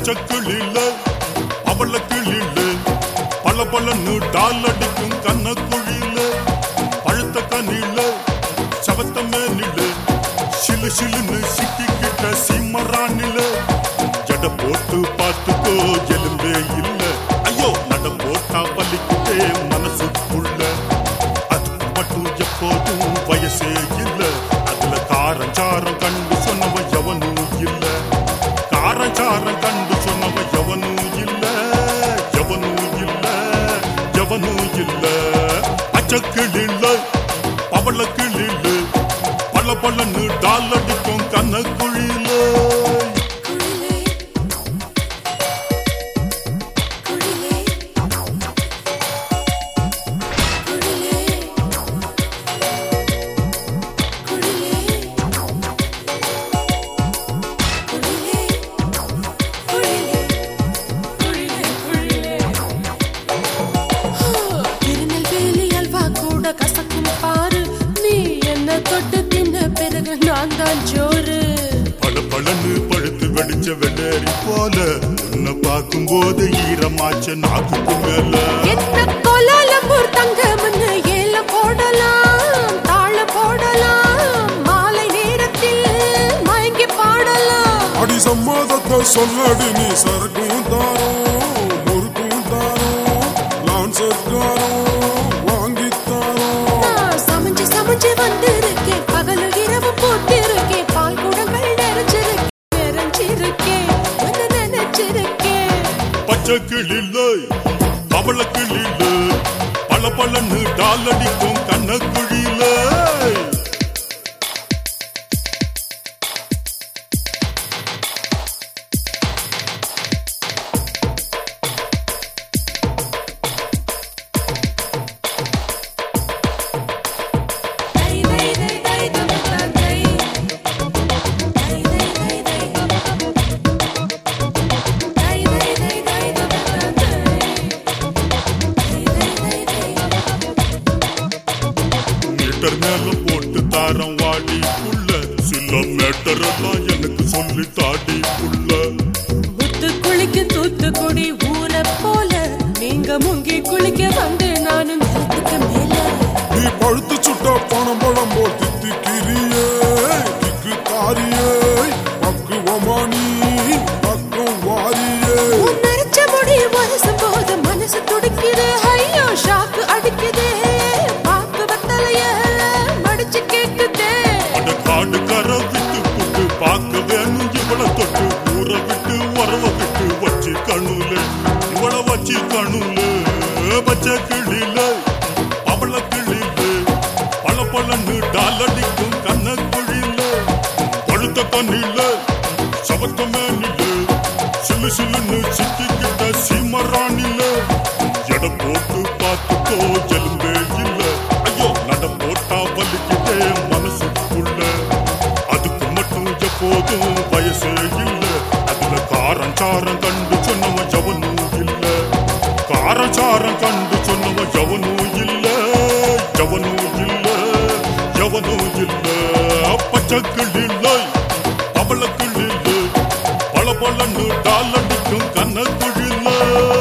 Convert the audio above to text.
பச்சக்கிளில அவளக்கிளில பல பலன்னு டால் அடிக்கும் கண்ணக்குழியில பழுத்த கண்ணில சவத்த மேனில சிலு சிலுன்னு சிக்கிக்கிட்ட சீமரானில ஜட போட்டு பார்த்துக்கோ எலும்பே இல்ல ஐயோ நட போட்டா பலிக்குதே மனசுக்குள்ள அதுக்கு மட்டும் எப்போதும் வயசே இல்ல அதுல காரஞ்சாரம் கண்டு சொன்னவ எவனும் இல்ல காரஞ்சாரம் கண்டு சொன்னவ எவனும் இல்ல எவனும் இல்ல எவனும் இல்ல பச்சக்கிளில பவளக்கிளில பல பலன்னு டால் அடிக்கும் கண்ணக்குழியில பழன்னு பழுத்து வெடிச்ச வெள்ளரி போல உன்னை பார்க்கும் போது ஈரமாச்ச நாக்குக்கு மேல என்ன கோலாலம்பூர் தங்கம்னு ஏல போடலாம் தாள போடலாம் மாலை நேரத்தில் மயங்கி பாடலாம் அடி சம்மதத்தை சொல்லடி நீ சரக்கும் தாரோம் முறுக்கும் தாரோம் லான்சர் தாரோம் வாங்கி தாரோம் நான் சமைச்சு சமைச்சு வந்திருக்கேன் பகலும் இரவு போட்டிருக்கேன் பால் குடங்கள் நிறைஞ்சிருக்கேன் நினைச்சிருக்கேன் பச்சக்கிளில பவளக்கிளில பல பலன்னு டால் அடிக்கும் கண்ணக்குழியில மேல போட்டு தாரம் வாடி புள்ள சில மேட்டர் எல்லாம் எனக்கு சொல்லி தாடி புள்ள முத்து குளிக்க தூத்துக்குடி ஊரை போல நீங்க முங்கி குளிக்க வந்து நானும் நேரத்துக்கு மேல நீ பழுத்து சுட்ட பணம் பழம் போல் தித்திக்கிறியே திக்கு தாரியே பக்குவமா நீ பக்கம் வாரியே நரைச்ச முடி வயசும் போது மனசு துடிக்குது ஐயோ ஷாக்கு அடிக்குது பாக்கு வத்தலைய மடிச்சு கேக்குதே அட காடு கர விட்டு புட்டு பார்க்க வேணும் இவளை தொட்டு ஊற விட்டு உறவ விட்டு வச்சு கணுல இவளை வச்சு கணுல பச்சக்கிளில பவளக்கிளில பல பலன்னு டால் அடிக்கும் கண்ணக்குழியில பழுத்த கண்ணில சவத்த மேனில சிலு சிலுன்னு சிக்கிக்கிட்ட சீமரானில எட போட்டு பார்த்துக்கோ எலும்பே இல்ல ஐயோ நட போட்டா வலிக்குதே மனசுக்குள்ள அதுக்கு மட்டும் எப்போதும் வயசே இல்ல அதுல காரஞ்சாரம் கண்டு சொன்னவ எவனும் இல்ல காரஞ்சாரம் கண்டு சொன்னவ எவனும் இல்ல எவனும் இல்ல எவனும் இல்ல பச்சக்கிளில பவளக்கிளில பல பலன்னு டால் அடிக்கும் கண்ணக்குழியில